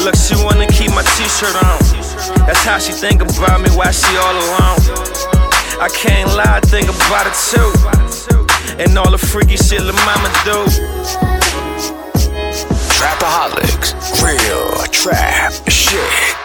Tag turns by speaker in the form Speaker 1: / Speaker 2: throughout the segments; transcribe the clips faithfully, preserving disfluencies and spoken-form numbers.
Speaker 1: Look, she wanna keep my t-shirt on. That's how she think about me while she all alone. I can't lie, I think about it too. And all the freaky shit lil' mama do.
Speaker 2: Trapaholics, real trap shit.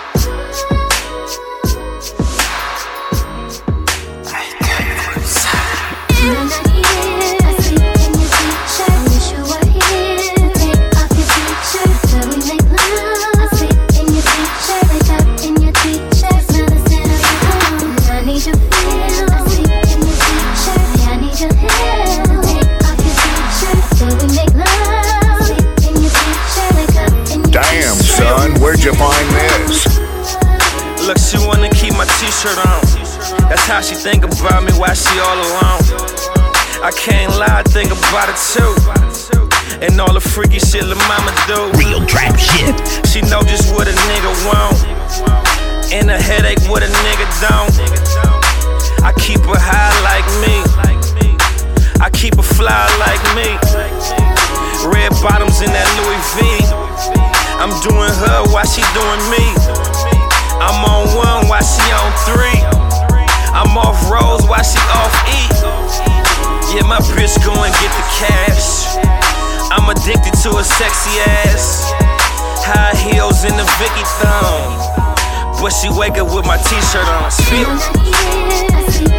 Speaker 2: Where'd you find this?
Speaker 1: Look, she wanna keep my t-shirt on. That's how she think about me while she all alone. I can't lie, I think about it too. And all the freaky shit lil' mama do.
Speaker 3: Real trap shit.
Speaker 1: She know just what a nigga want, and a headache what a nigga don't. I keep her high like me, I keep her fly like me. Red bottoms in that Louis V. I'm doing her while she doing me. I'm on one while she on three. I'm off rolls while she off E. Yeah, my bitch go and get the cash. I'm addicted to her sexy ass. High heels in the Vicky thong, but she wake up with my t-shirt on. Feel.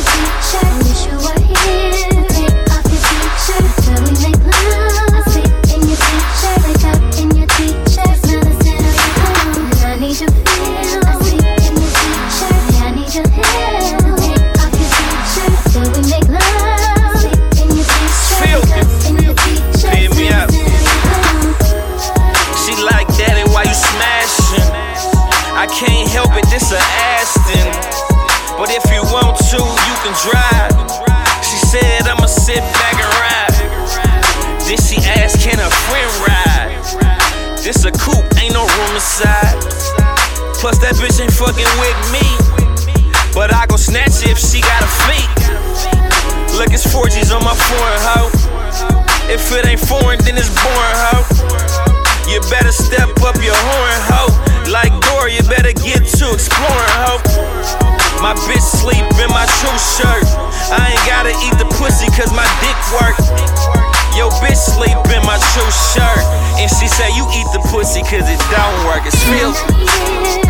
Speaker 1: I can't help it, this a Aston, but if you want to, you can drive. She said I'ma sit back and ride. Then she asked, can a friend ride? This a coupe, ain't no room inside. Plus that bitch ain't fucking with me, but I gon' snatch it if she got a feet. Look, it's four G's on my foreign hoe. If it ain't foreign, then it's boring, hoe. You better step up your horn, hoe. Like Dora, you better get to exploring, ho. My bitch sleep in my true shirt. I ain't gotta eat the pussy cause my dick work. Yo, bitch sleep in my true shirt, and she say you eat the pussy cause it don't work. It's filthy.